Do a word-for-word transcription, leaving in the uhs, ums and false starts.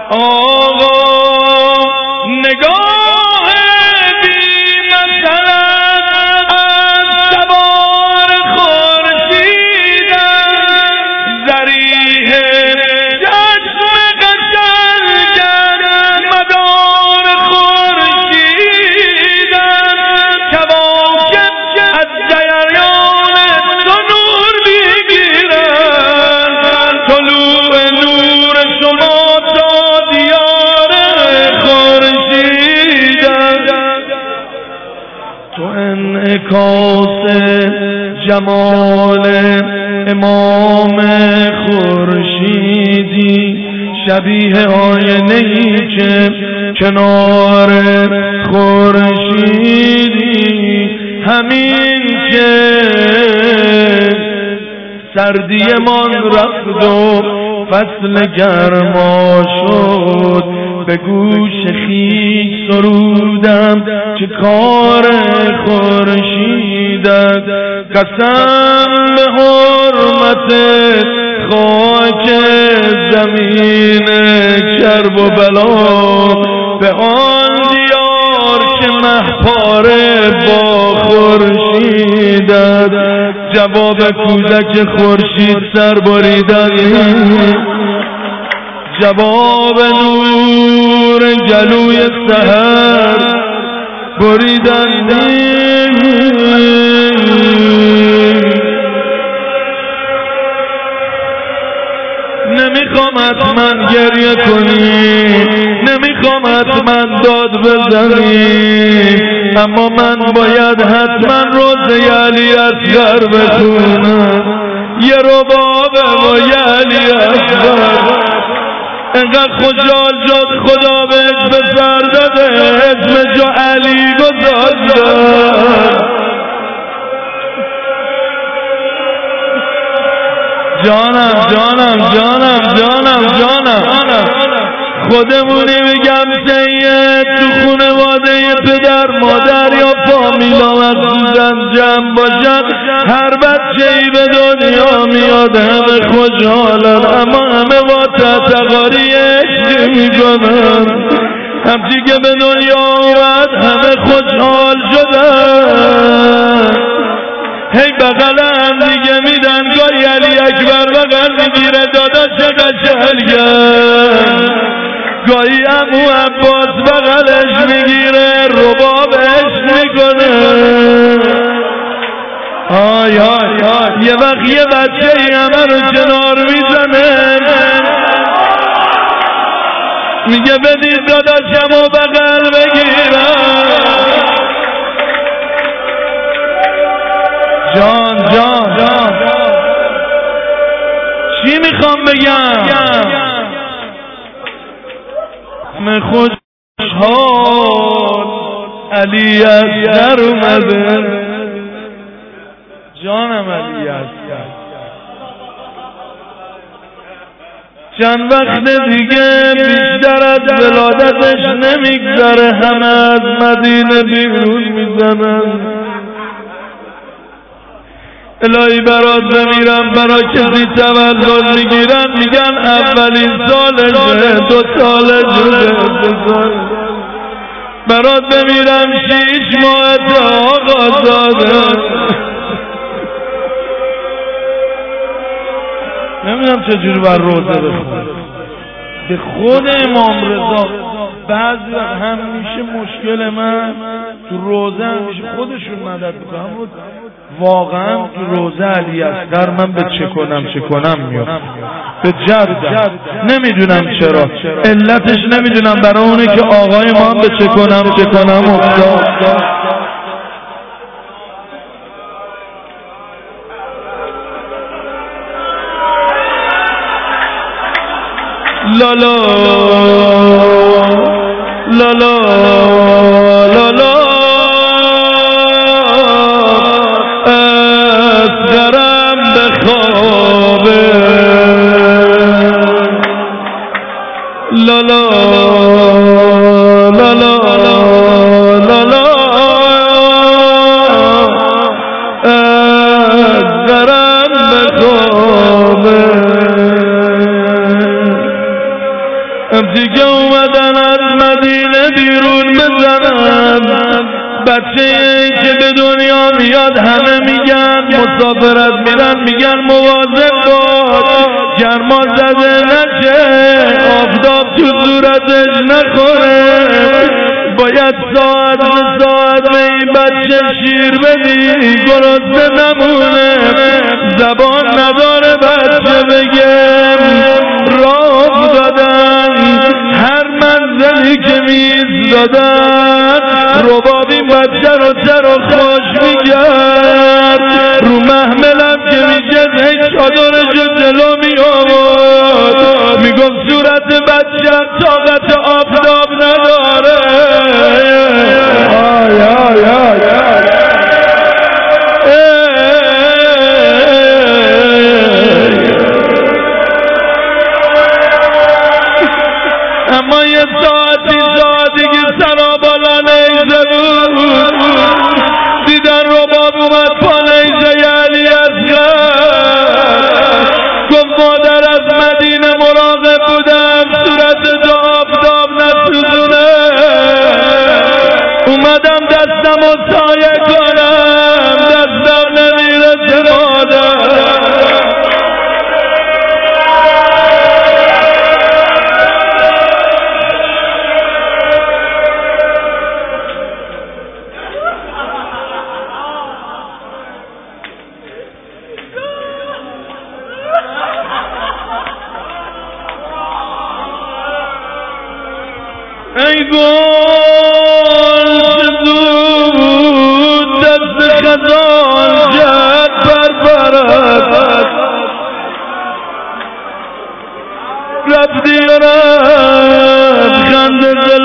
آقا نگاه بی مثلت از سوار خورشیدم، ذریح چشم قشنگت مدار خورشیدم، کواکب از جریان تو نور میگیرند، طلوع نور شما تا دیار خورشیدم، تو انعکاس جمال امام خورشیدی، شبیه آینه‌ای که کنار خورشیدی، همین که سردی من رفت و فصل گرما شد، به گوش خویش سرودم چه کار خورشیدت، قسم به حرمت خاک زمین کرب و بلا، به آن دیار که مهپاره با خورشیدت، جواب کودک خورشید سر بریدن، جواب نور گلوی سحر بریدن. نمیخوام حتما گریه کنی، نمیخوام حتما داد بزنی، اما من باید حتما روزه علی اصغر بخونم، یه رباب و یه علی اصغر. انقدر خوشحال شد خدا بهش به سر داده، اسم جا علی گذاشته. جانم جانم جانم جانم جانم خودمونی میگم سید، تو خونواده پدر مادر یا فامیلا مخصوصا جمع باشن، هر بچه‌ای به دنیا میاد همه خوشحالن، اما همه با تتقاری عشقی میکنن. همچی که به دنیا اومد همه خوشحال شدن، هی بغل هم دیگه میدن، گاهی علی اکبر بغل میگیره داداش قشنگم، گاهی امو عباس بغلش میگیره ربابش میکنه. آی آی آی یه وقت یه بچه ای همه رو کنار میزنه، میگه بدید داداشمو بغل بگیرم. جان جان جان چی میخوام بگم؟ همه خوشحال علی اصغر اومده، جانم علی اصغر. چند وقت دیگه بیشتر از ولادتش نمیگذره، همه از مدینه بیرون میزنن. الهی برات بمیرم، برا کسی تولد میگیرن میگن اولین سالشه، دو سالشه، دو سال. برات بمیرم شیش ماه تا آقا زاده. نمیدونم چجوری بر روزه بخونم، به خود امام رضا بعضی همیشه مشکل من تو روزه همیشه خودشون مدد میکنم، واقعا تو روزه علی اصغر من به چه کنم چه کنم میام به جد نمیدونم چرا علتش، نمیدونم برای اونه که آقای ما هم به چه کنم چه کنم افتاد. لالا لالا لالا اصغرم به خوابه، لالا لالا لالا اصغرم به خوابه. کسی که اومدن از مدینه بیرون بزنن، بچه که به دنیا میاد همه میگن مسافرت میرن میگن مواظب باش گرما زده نشه، آفتاب تو صورتش نخوره، باید ساعت به ساعت به این بچه شیر بدی گرسنه نمونه، زبان نداره بچه بگم راه افتادن، هر منزلی که میز دادن رباب این بچه رو چرا خوش میگرد، رو محملم که میگه هی چادرشو جلو میآورد، میگفت صورت بچه طاقت آفتاب نداره. آی آی آی اما یه ساعتی ساعتی که سرا بالا نیزه بود، دیدن رباب اومد پا نیزه علی اصغر، گفت مادر از مدینه مراقب بودم صورت تو آفتاب نسوزونه، اومدم دستم و سایه کنم دستم نمیرسه مادر. ای گل زود دست خزان جد بربرد، رفتی و رفت خنده